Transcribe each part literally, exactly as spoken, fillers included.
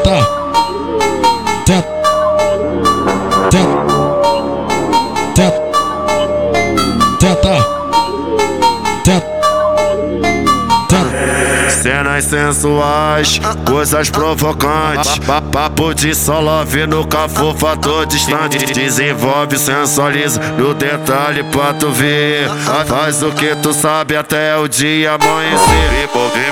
tenta, tenta, tenta, tenta, tenta. Cenas sensuais, coisas provocantes, papo de só love no cafufa tô distante. Desenvolve, sensualiza no detalhe pra tu ver. Faz o que tu sabe até o dia amanhecer.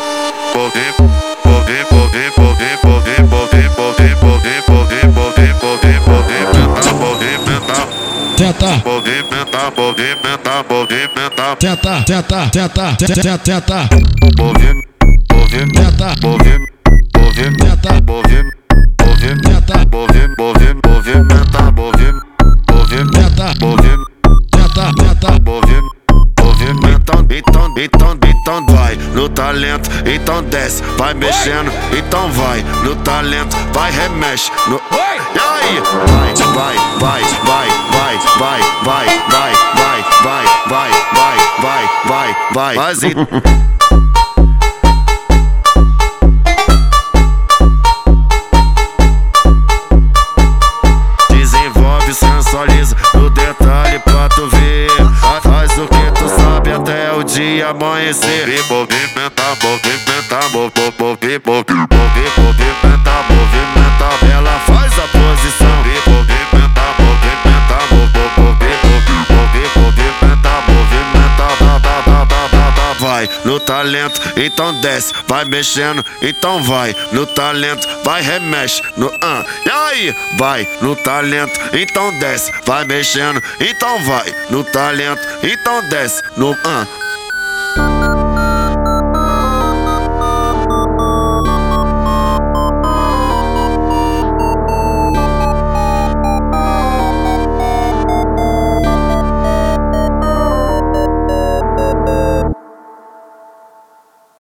Tenta, movimentar, movimentar, movimentar, tenta, tenta, tenta, tenta, tenta, movimenta, movimenta, movimenta, movimenta, movimenta, movimenta, movimenta, tenta, tenta, movimenta, então, então, então vai no talento, então desce, vai mexendo, então vai no talento, vai remexe no. E aí, vai, vai, vai, vai, vai, vai, vai, vai, vai, vai, vai, vai, vai, vai, vai, vai, desenvolve, sensualiza no detalhe pra tu ver. Faz o que tu sabe até o dia amanhecer. Movimenta, movimenta, movimenta, movimenta, movimenta, ela faz a posição. Movimenta, movimenta, movimenta, movimenta, vai no talento, então desce, vai mexendo, então vai no talento, vai remexe no ah. E aí, vai no talento, então desce, vai mexendo, então vai no talento, então desce no ah.